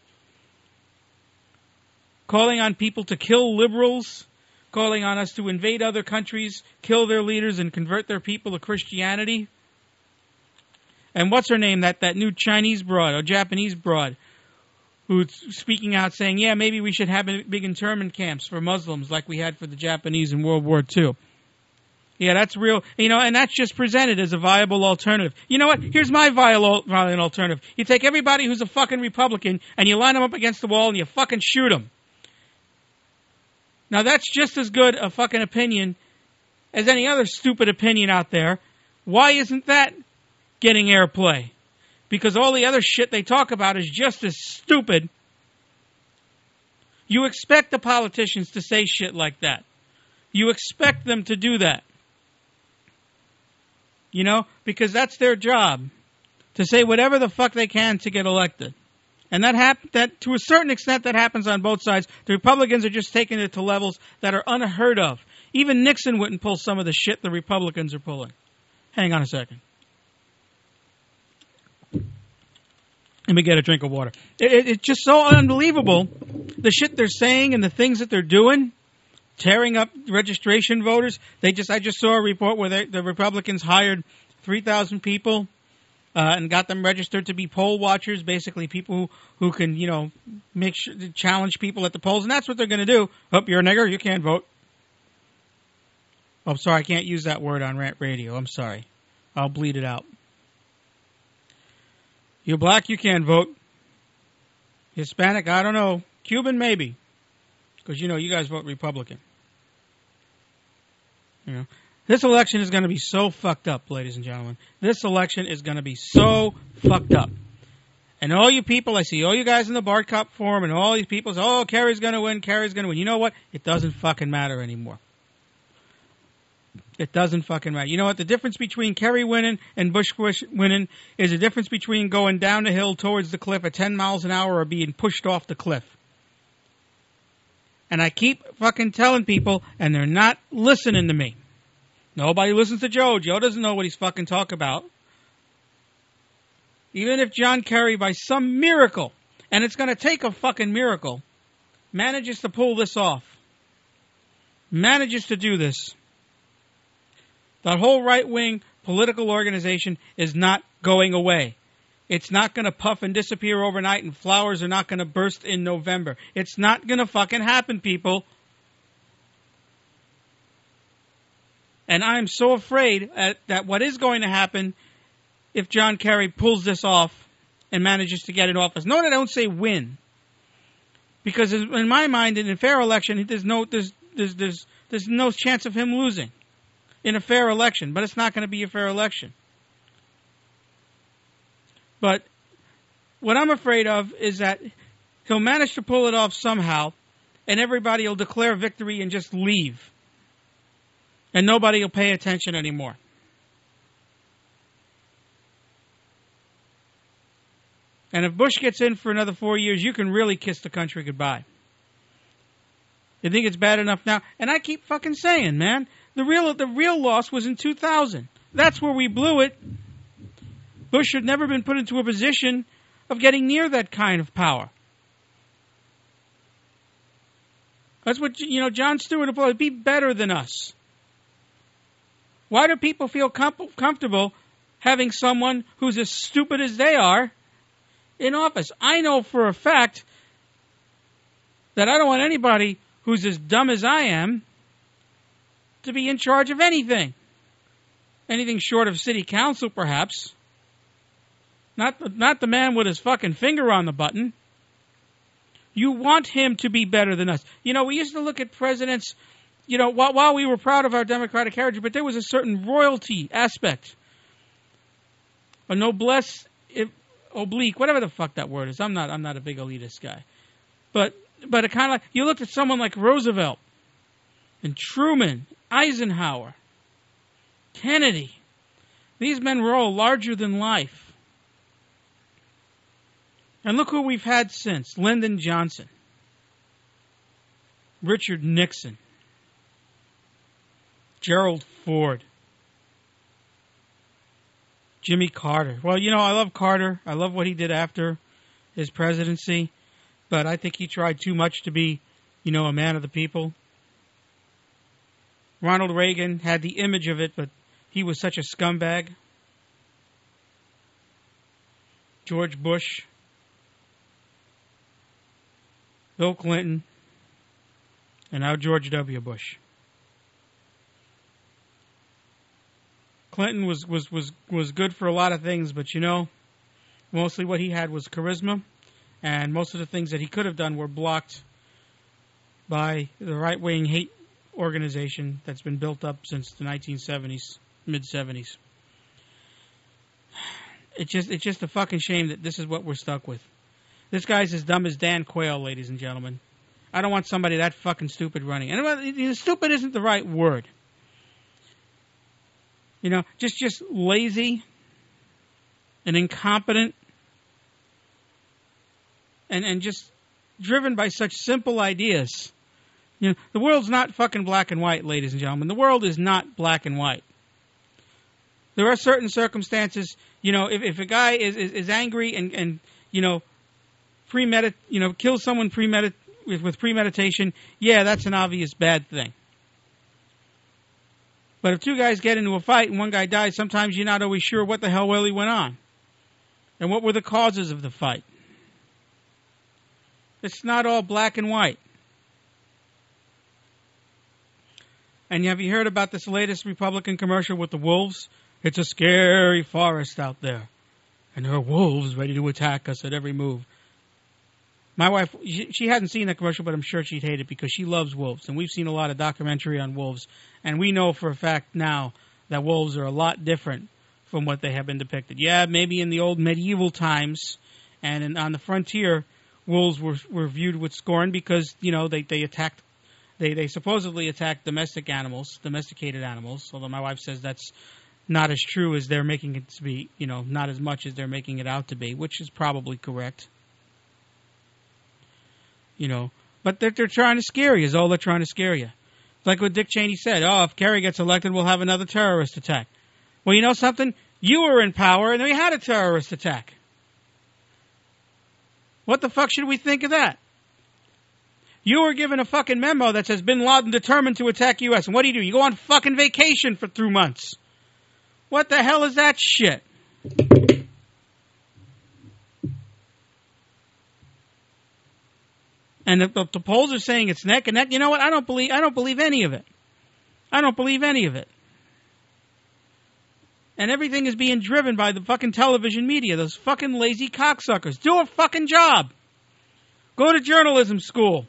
Calling on people to kill liberals, calling on us to invade other countries, kill their leaders, and convert their people to Christianity. And what's her name, that, that new Chinese broad or Japanese broad who's speaking out saying, yeah, maybe we should have big internment camps for Muslims like we had for the Japanese in World War Two. Yeah, that's real, you know, and that's just presented as a viable alternative. You know what? Here's my viable, viable alternative. You take everybody who's a fucking Republican and you line them up against the wall and you fucking shoot them. Now, that's just as good a fucking opinion as any other stupid opinion out there. Why isn't that getting airplay? Because all the other shit they talk about is just as stupid. You expect the politicians to say shit like that. You expect them to do that. You know, because that's their job, to say whatever the fuck they can to get elected. And that hap- that to a certain extent that happens on both sides. The Republicans are just taking it to levels that are unheard of. Even Nixon wouldn't pull some of the shit the Republicans are pulling. Hang on a second. Let me get a drink of water. It, it, it's just so unbelievable, the shit they're saying and the things that they're doing, tearing up registration voters. They just I just saw a report where they, the Republicans hired three thousand people uh, and got them registered to be poll watchers, basically people who, who can, you know, make sure to challenge people at the polls. And that's what they're going to do. Oh, you're a nigger, you can't vote. Oh, I'm sorry, I can't use that word on rant radio. I'm sorry. I'll bleed it out. You're black, you can't vote. Hispanic, I don't know. Cuban, maybe. Because, you know, you guys vote Republican. You know, this election is going to be so fucked up, ladies and gentlemen. This election is going to be so fucked up. And all you people, I see all you guys in the Bart Cop forum and all these people say, oh, Kerry's going to win, Kerry's going to win. You know what? It doesn't fucking matter anymore. It doesn't fucking matter. You know what? The difference between Kerry winning and Bush winning is the difference between going down the hill towards the cliff at ten miles an hour or being pushed off the cliff. And I keep fucking telling people, and they're not listening to me. Nobody listens to Joe. Joe doesn't know what he's fucking talking about. Even if John Kerry, by some miracle, and it's going to take a fucking miracle, manages to pull this off, manages to do this, that whole right-wing political organization is not going away. It's not going to puff and disappear overnight, and flowers are not going to burst in November. It's not going to fucking happen, people. And I'm so afraid at, that what is going to happen if John Kerry pulls this off and manages to get in office. Note I don't say win. Because in my mind, in a fair election, there's no, there's, there's, there's, there's no chance of him losing in a fair election, but it's not going to be a fair election. But what I'm afraid of is that he'll manage to pull it off somehow, and everybody will declare victory and just leave. And nobody will pay attention anymore. And if Bush gets in for another four years, you can really kiss the country goodbye. You think it's bad enough now? And I keep fucking saying, man, the real the real loss was in two thousand. That's where we blew it. Bush should never been put into a position of getting near that kind of power. That's what, you know, Jon Stewart will be better than us. Why do people feel com- comfortable having someone who's as stupid as they are in office? I know for a fact that I don't want anybody who's as dumb as I am to be in charge of anything. Anything short of city council, perhaps. Not the, not the man with his fucking finger on the button. You want him to be better than us. You know, we used to look at presidents, you know, while, while we were proud of our democratic heritage, but there was a certain royalty aspect. A noblesse oblique, whatever the fuck that word is. I'm not I'm not a big elitist guy. But but it kind of like, you look at someone like Roosevelt and Truman, Eisenhower, Kennedy. These men were all larger than life. And look who we've had since. Lyndon Johnson. Richard Nixon. Gerald Ford. Jimmy Carter. Well, you know, I love Carter. I love what he did after his presidency. But I think he tried too much to be, you know, a man of the people. Ronald Reagan had the image of it, but he was such a scumbag. George Bush. Bill Clinton. And now George W. Bush. Clinton was, was, was, was good for a lot of things, but you know, mostly what he had was charisma, and most of the things that he could have done were blocked by the right-wing hate organization that's been built up since the nineteen seventies, mid-seventies. It's just, it's just a fucking shame that this is what we're stuck with. This guy's as dumb as Dan Quayle, ladies and gentlemen. I don't want somebody that fucking stupid running. And stupid isn't the right word. You know, just just lazy and incompetent and and just driven by such simple ideas. You know, the world's not fucking black and white, ladies and gentlemen. The world is not black and white. There are certain circumstances, you know, if, if a guy is, is, is angry and, and, you know, premedit, you know, kills someone premedit with, with premeditation, yeah, that's an obvious bad thing. But if two guys get into a fight and one guy dies, sometimes you're not always sure what the hell really went on. And what were the causes of the fight. It's not all black and white. And have you heard about this latest Republican commercial with the wolves? It's a scary forest out there. And there are wolves ready to attack us at every move. My wife, she, she hadn't seen that commercial, but I'm sure she'd hate it because she loves wolves. And we've seen a lot of documentary on wolves. And we know for a fact now that wolves are a lot different from what they have been depicted. Yeah, maybe in the old medieval times and in, on the frontier, wolves were, were viewed with scorn because, you know, they, they attacked, they, they supposedly attacked domestic animals, domesticated animals, although my wife says that's not as true as they're making it to be, you know, not as much as they're making it out to be, which is probably correct. You know, but they're, they're trying to scare you, is all they're trying to scare you. It's like what Dick Cheney said, oh, if Kerry gets elected, we'll have another terrorist attack. Well, you know something? You were in power, and we had a terrorist attack. What the fuck should we think of that? You were given a fucking memo that says Bin Laden determined to attack U S, and what do you do? You go on fucking vacation for two months. What the hell is that shit? And the, the, the polls are saying it's neck and neck. You know what? I don't believe. I don't believe any of it. I don't believe any of it. And everything is being driven by the fucking television media. Those fucking lazy cocksuckers. Do a fucking job. Go to journalism school.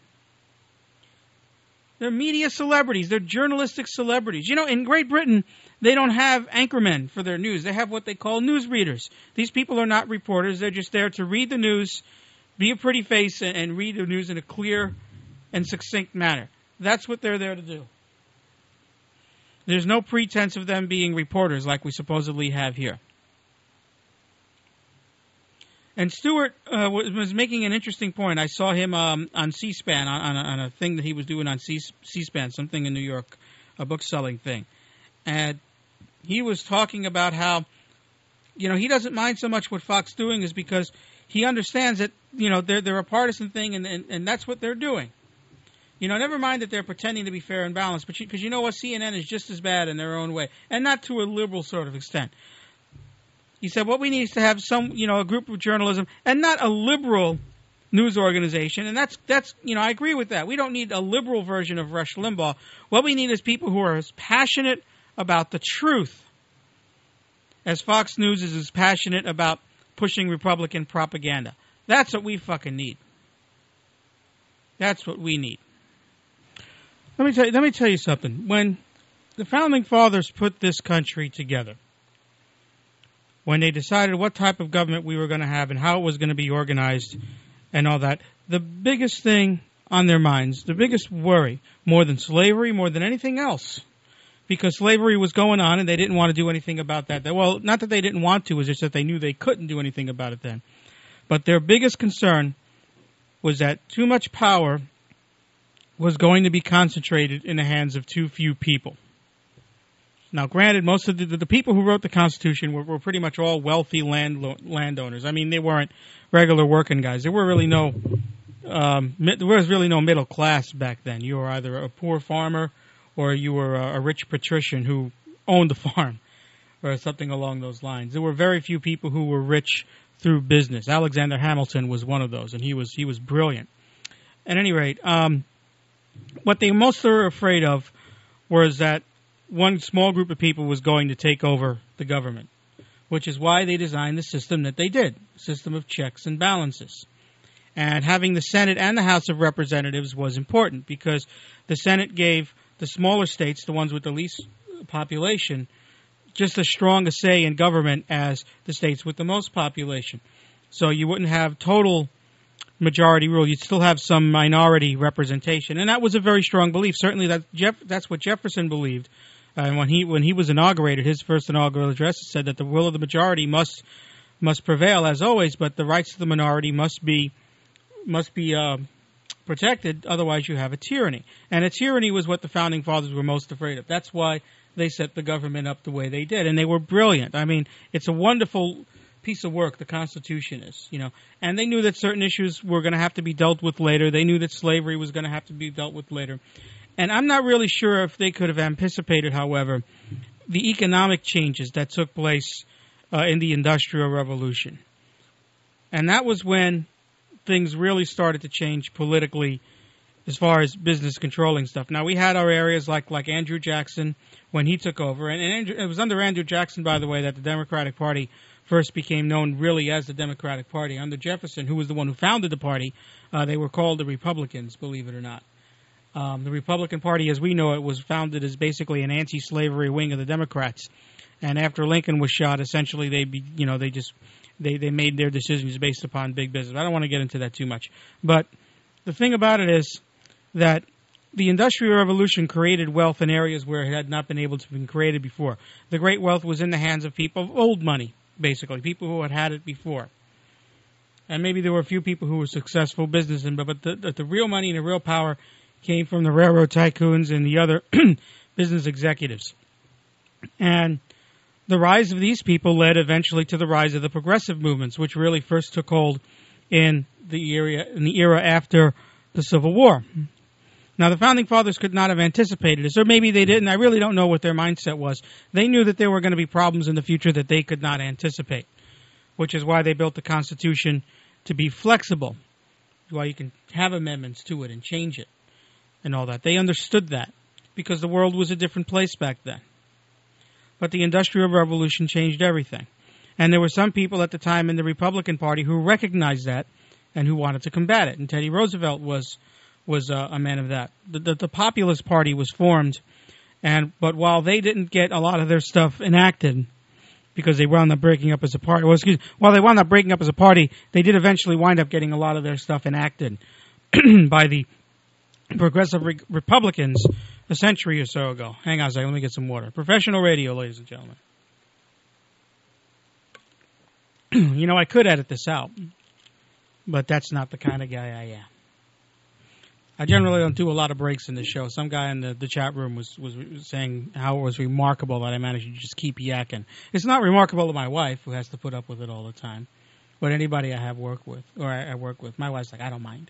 They're media celebrities. They're journalistic celebrities. You know, in Great Britain, they don't have anchormen for their news. They have what they call news readers. These people are not reporters. They're just there to read the news, be a pretty face, and, and read the news in a clear and succinct manner. That's what they're there to do. There's no pretense of them being reporters like we supposedly have here. And Stewart uh, was, was making an interesting point. I saw him um, on C-SPAN, on, on, a, on a thing that he was doing on C- C-SPAN, something in New York, a book-selling thing. And he was talking about how, you know, he doesn't mind so much what Fox doing is because he understands that, you know, they're, they're a partisan thing, and, and, and that's what they're doing. You know, never mind that they're pretending to be fair and balanced, but because you, you know what, C N N is just as bad in their own way, and not to a liberal sort of extent. He said, what we need is to have some, you know, a group of journalism, and not a liberal news organization, and that's, that's, you know, I agree with that. We don't need a liberal version of Rush Limbaugh. What we need is people who are as passionate about the truth as Fox News is as passionate about pushing Republican propaganda. That's what we fucking need. That's what we need. Let me tell you, let me tell you something. When the Founding Fathers put this country together, when they decided what type of government we were going to have and how it was going to be organized and all that, the biggest thing on their minds, the biggest worry, more than slavery, more than anything else, because slavery was going on and they didn't want to do anything about that. Well, not that they didn't want to, it's just that they knew they couldn't do anything about it then. But their biggest concern was that too much power was going to be concentrated in the hands of too few people. Now, granted, most of the, the people who wrote the Constitution were, were pretty much all wealthy land landowners. I mean, they weren't regular working guys. There were really no um, there was really no middle class back then. You were either a poor farmer or you were a, a rich patrician who owned the farm, or something along those lines. There were very few people who were rich through business. Alexander Hamilton was one of those, and he was he was brilliant. At any rate, um, what they most were afraid of was that one small group of people was going to take over the government, which is why they designed the system that they did, a system of checks and balances. And having the Senate and the House of Representatives was important because the Senate gave the smaller states, the ones with the least population, just as strong a say in government as the states with the most population. So you wouldn't have total majority rule. You'd still have some minority representation. And that was a very strong belief. Certainly that Jeff, that's what Jefferson believed. Uh, and when he when he was inaugurated, his first inaugural address said that the will of the majority must must prevail as always, but the rights of the minority must be must be uh, protected. Otherwise, you have a tyranny, and a tyranny was what the founding fathers were most afraid of. That's why they set the government up the way they did, and they were brilliant. I mean, it's a wonderful piece of work the Constitution is, you know. And they knew that certain issues were going to have to be dealt with later. They knew that slavery was going to have to be dealt with later. And I'm not really sure if they could have anticipated, however, the economic changes that took place uh, in the Industrial Revolution. And that was when things really started to change politically as far as business controlling stuff. Now, we had our areas like, like Andrew Jackson when he took over. And, and Andrew, it was under Andrew Jackson, by the way, that the Democratic Party first became known really as the Democratic Party. Under Jefferson, who was the one who founded the party, uh, they were called the Republicans, believe it or not. Um, the Republican Party, as we know it, was founded as basically an anti-slavery wing of the Democrats. And after Lincoln was shot, essentially they, be, you know, they just they, they made their decisions based upon big business. I don't want to get into that too much, but the thing about it is that the Industrial Revolution created wealth in areas where it had not been able to be created before. The great wealth was in the hands of people of old money, basically people who had had it before. And maybe there were a few people who were successful businessmen, but but the, the, the real money and the real power came from the railroad tycoons and the other business executives. And the rise of these people led eventually to the rise of the progressive movements, which really first took hold in the era, in the era after the Civil War. Now, the Founding Fathers could not have anticipated this, or maybe they didn't. I really don't know what their mindset was. They knew that there were going to be problems in the future that they could not anticipate, which is why they built the Constitution to be flexible, why you can have amendments to it and change it. And all that. They understood that because the world was a different place back then. But the Industrial Revolution changed everything. And there were some people at the time in the Republican Party who recognized that and who wanted to combat it. And Teddy Roosevelt was was uh, a man of that. The, the, the Populist Party was formed, and but while they didn't get a lot of their stuff enacted because they wound up breaking up as a party, well, excuse me, while they wound up breaking up as a party, they did eventually wind up getting a lot of their stuff enacted by the Progressive Re- Republicans a century or so ago. Hang on a second, let me get some water. Professional radio, ladies and gentlemen. You know, I could edit this out, but that's not the kind of guy I am. I generally don't do a lot of breaks in the show. Some guy in the, the chat room was, was saying how it was remarkable that I managed to just keep yakking. It's not remarkable to my wife, who has to put up with it all the time, but anybody I have work with, or I, I work with. My wife's like, I don't mind.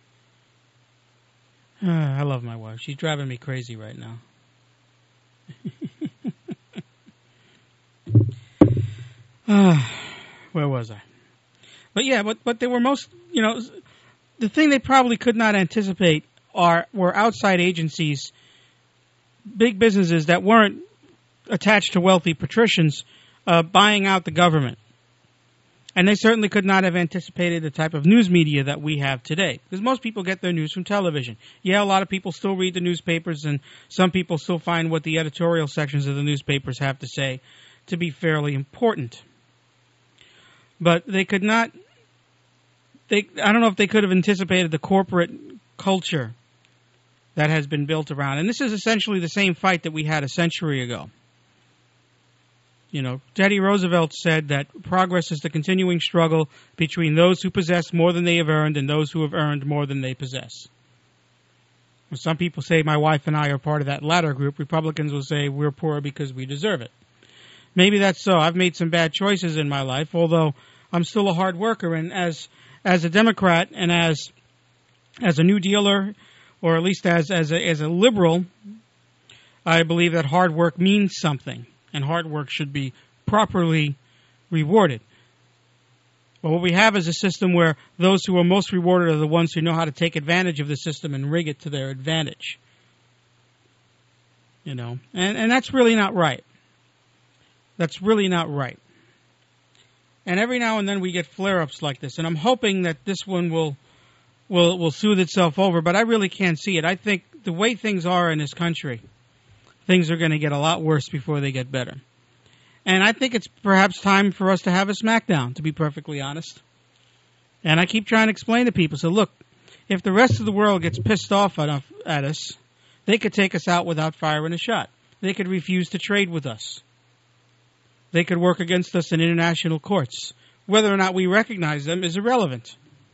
Uh, I love my wife. She's driving me crazy right now. uh, where was I? But yeah, but but they were most, you know, the thing they probably could not anticipate are were outside agencies, big businesses that weren't attached to wealthy patricians, uh, buying out the government. And they certainly could not have anticipated the type of news media that we have today. Because most people get their news from television. Yeah, a lot of people still read the newspapers, and some people still find what the editorial sections of the newspapers have to say to be fairly important. But they could not... They, I don't know if they could have anticipated the corporate culture that has been built around. And this is essentially the same fight that we had a century ago. You know, Teddy Roosevelt said that progress is the continuing struggle between those who possess more than they have earned and those who have earned more than they possess. Some people say my wife and I are part of that latter group. Republicans will say we're poor because we deserve it. Maybe that's so. I've made some bad choices in my life, although I'm still a hard worker. And as as a Democrat and as as a New Dealer, or at least as as a, as a liberal, I believe that hard work means something, and hard work should be properly rewarded. But what we have is a system where those who are most rewarded are the ones who know how to take advantage of the system and rig it to their advantage. You know, and, and that's really not right. That's really not right. And every now and then we get flare-ups like this, and I'm hoping that this one will will will soothe itself over, but I really can't see it. I think the way things are in this country, things are going to get a lot worse before they get better. And I think it's perhaps time for us to have a smackdown, to be perfectly honest. And I keep trying to explain to people, so look, if the rest of the world gets pissed off enough at us, they could take us out without firing a shot. They could refuse to trade with us. They could work against us in international courts. Whether or not we recognize them is irrelevant.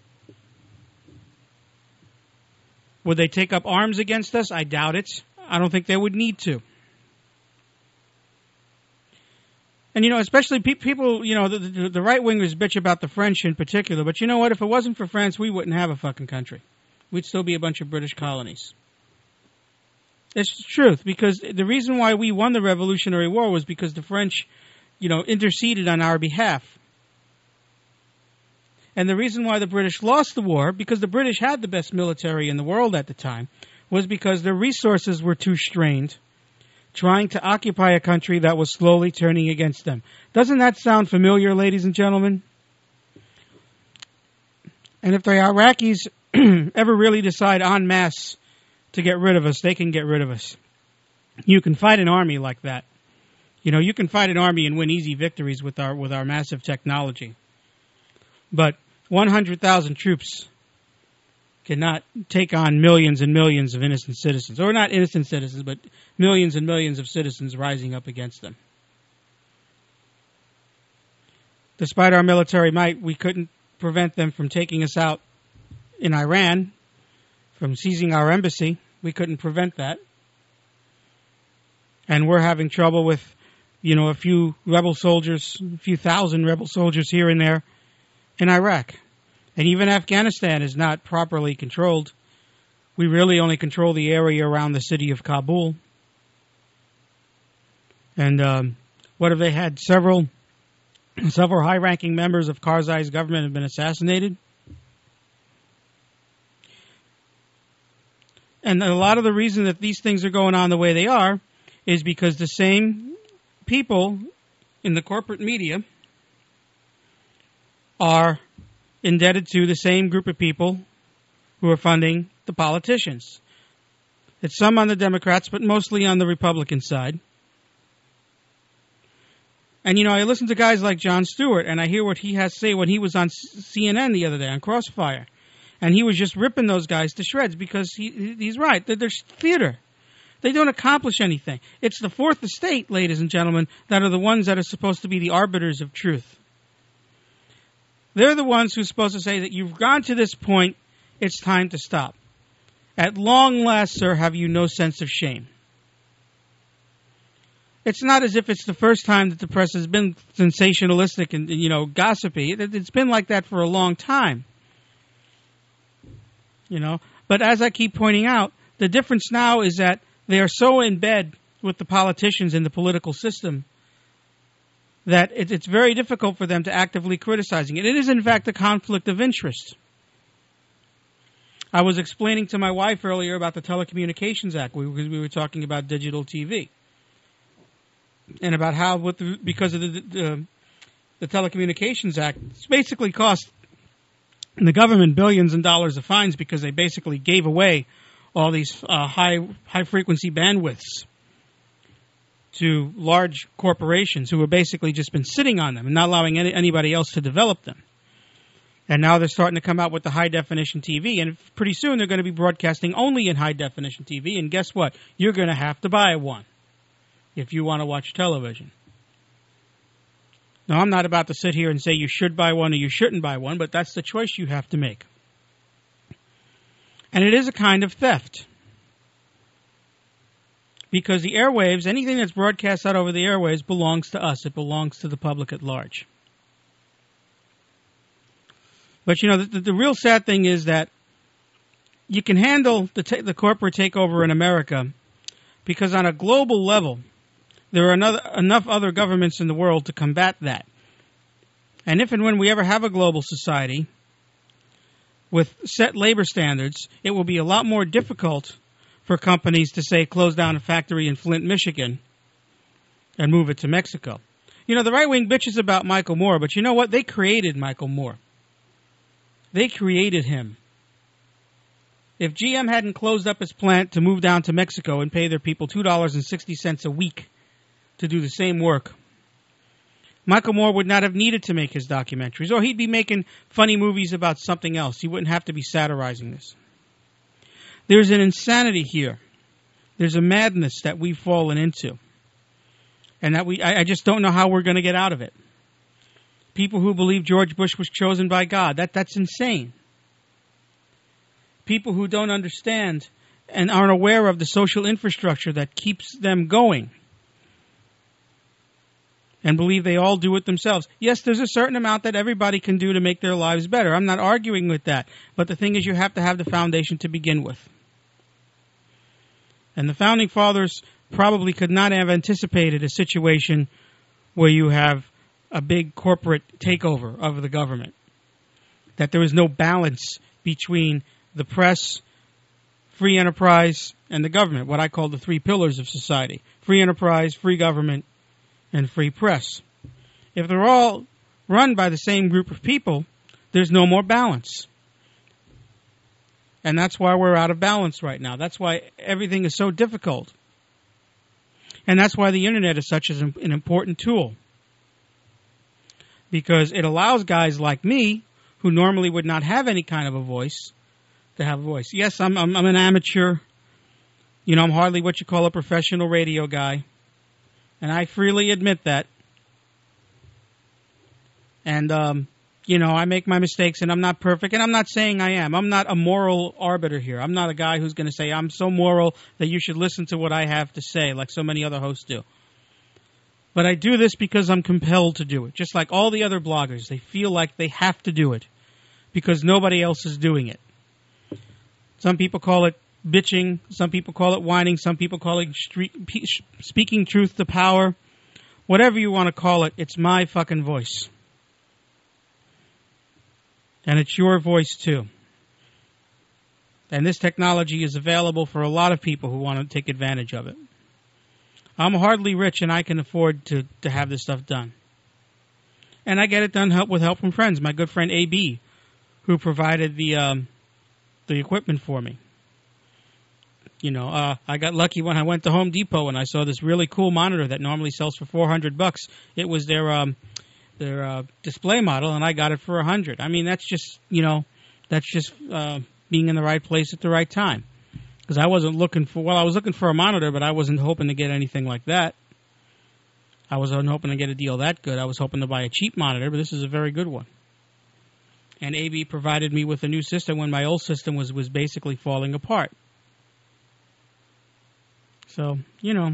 Would they take up arms against us? I doubt it. I don't think they would need to. And, you know, especially pe- people, you know, the, the, the right-wingers bitch about the French in particular. But you know what? If it wasn't for France, we wouldn't have a fucking country. We'd still be a bunch of British colonies. It's the truth, because the reason why we won the Revolutionary War was because the French, you know, interceded on our behalf. And the reason why the British lost the war, because the British had the best military in the world at the time, was because their resources were too strained, trying to occupy a country that was slowly turning against them. Doesn't that sound familiar, ladies and gentlemen? And if the Iraqis ever really decide en masse to get rid of us, they can get rid of us. You can fight an army like that. You know, you can fight an army and win easy victories with our with our massive technology. But one hundred thousand troops cannot take on millions and millions of innocent citizens. Or not innocent citizens, but millions and millions of citizens rising up against them. Despite our military might, we couldn't prevent them from taking us out in Iran, from seizing our embassy. We couldn't prevent that. And we're having trouble with, you know, a few rebel soldiers, a few thousand rebel soldiers here and there in Iraq. And even Afghanistan is not properly controlled. We really only control the area around the city of Kabul. And um, what have they had? Several, several high-ranking members of Karzai's government have been assassinated. And a lot of the reason that these things are going on the way they are is because the same people in the corporate media are indebted to the same group of people who are funding the politicians. It's some on the Democrats, but mostly on the Republican side. And, you know, I listen to guys like Jon Stewart, and I hear what he has to say when he was on C N N the other day, on Crossfire. And he was just ripping those guys to shreds because he, he's right. They're, they're theater. They don't accomplish anything. It's the fourth estate, ladies and gentlemen, that are the ones that are supposed to be the arbiters of truth. They're the ones who are supposed to say that you've gone to this point, it's time to stop. At long last, sir, have you no sense of shame? It's not as if it's the first time that the press has been sensationalistic and, you know, gossipy. It's been like that for a long time. You know, but as I keep pointing out, the difference now is that they are so in bed with the politicians in the political system that it, it's very difficult for them to actively criticizing it. It is, in fact, a conflict of interest. I was explaining to my wife earlier about the Telecommunications Act because we were talking about digital T V and about how, with the, because of the, the, the Telecommunications Act, it's basically cost the government billions of dollars of fines because they basically gave away all these uh, high high frequency bandwidths to large corporations who have basically just been sitting on them and not allowing any, anybody else to develop them. And now they're starting to come out with the high-definition T V, and pretty soon they're going to be broadcasting only in high-definition T V, and guess what? You're going to have to buy one if you want to watch television. Now, I'm not about to sit here and say you should buy one or you shouldn't buy one, but that's the choice you have to make. And it is a kind of theft. Because the airwaves, anything that's broadcast out over the airwaves belongs to us. It belongs to the public at large. But, you know, the, the real sad thing is that you can handle the, ta- the corporate takeover in America because on a global level, there are another, enough other governments in the world to combat that. And if and when we ever have a global society with set labor standards, it will be a lot more difficult for companies to, say, close down a factory in Flint, Michigan and move it to Mexico. You know, the right-wing bitches about Michael Moore, but you know what? They created Michael Moore. They created him. If G M hadn't closed up its plant to move down to Mexico and pay their people two dollars and sixty cents a week to do the same work, Michael Moore would not have needed to make his documentaries, or he'd be making funny movies about something else. He wouldn't have to be satirizing this. There's an insanity here. There's a madness that we've fallen into. And that we I, I just don't know how we're going to get out of it. People who believe George Bush was chosen by God, that that's insane. People who don't understand and aren't aware of the social infrastructure that keeps them going and believe they all do it themselves. Yes, there's a certain amount that everybody can do to make their lives better. I'm not arguing with that. But the thing is, you have to have the foundation to begin with. And the Founding Fathers probably could not have anticipated a situation where you have a big corporate takeover of the government. That there is no balance between the press, free enterprise, and the government, what I call the three pillars of society. Free enterprise, free government, and free press. If they're all run by the same group of people, there's no more balance. And that's why we're out of balance right now. That's why everything is so difficult. And that's why the internet is such an important tool. Because it allows guys like me, who normally would not have any kind of a voice, to have a voice. Yes, I'm, I'm, I'm an amateur. You know, I'm hardly what you call a professional radio guy. And I freely admit that. And, um, you know, I make my mistakes and I'm not perfect. And I'm not saying I am. I'm not a moral arbiter here. I'm not a guy who's going to say I'm so moral that you should listen to what I have to say like so many other hosts do. But I do this because I'm compelled to do it. Just like all the other bloggers. They feel like they have to do it because nobody else is doing it. Some people call it bitching. Some people call it whining. Some people call it street, speaking truth to power. Whatever you want to call it, it's my fucking voice. And it's your voice, too. And this technology is available for a lot of people who want to take advantage of it. I'm hardly rich, and I can afford to, to have this stuff done. And I get it done help with help from friends. My good friend A B, who provided the um, the equipment for me. You know, uh, I got lucky when I went to Home Depot and I saw this really cool monitor that normally sells for four hundred bucks. It was their um, their uh, display model, and I got it for a hundred. I mean, that's just you know, that's just uh, being in the right place at the right time. Because I wasn't looking for well, I was looking for a monitor, but I wasn't hoping to get anything like that. I wasn't hoping to get a deal that good. I was hoping to buy a cheap monitor, but this is a very good one. And A B provided me with a new system when my old system was was basically falling apart. So, you know.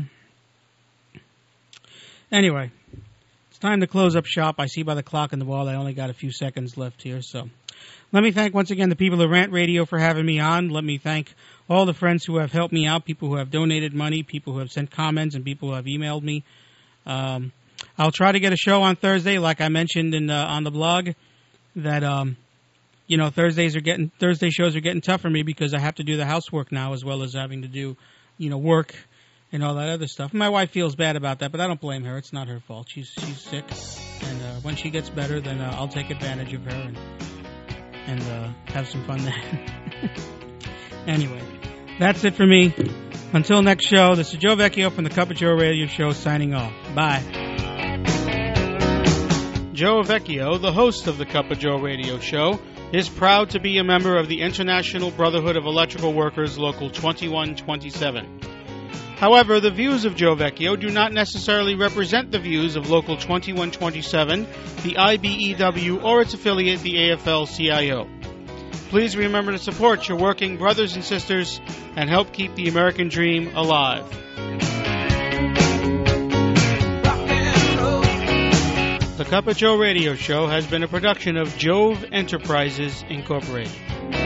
Anyway, it's time to close up shop. I see by the clock on the wall I only got a few seconds left here. So, let me thank once again the people of Rant Radio for having me on. Let me thank all the friends who have helped me out, people who have donated money, people who have sent comments, and people who have emailed me. Um, I'll try to get a show on Thursday, like I mentioned in uh, on the blog. That um, you know, Thursdays are getting Thursday shows are getting tough for me because I have to do the housework now as well as having to do, you know, work and all that other stuff. My wife feels bad about that, but I don't blame her. It's not her fault. She's she's sick, and uh, when she gets better, then uh, I'll take advantage of her and and uh, have some fun then. Anyway, that's it for me. Until next show, this is Joe Vecchio from the Cup of Joe Radio Show signing off. Bye. Joe Vecchio, the host of the Cup of Joe Radio Show, is proud to be a member of the International Brotherhood of Electrical Workers Local twenty-one twenty-seven. However, the views of Joe Vecchio do not necessarily represent the views of Local twenty-one twenty-seven, the I B E W, or its affiliate, the A F L C I O. Please remember to support your working brothers and sisters and help keep the American dream alive. The Cup of Joe radio show has been a production of Jove Enterprises, Incorporated.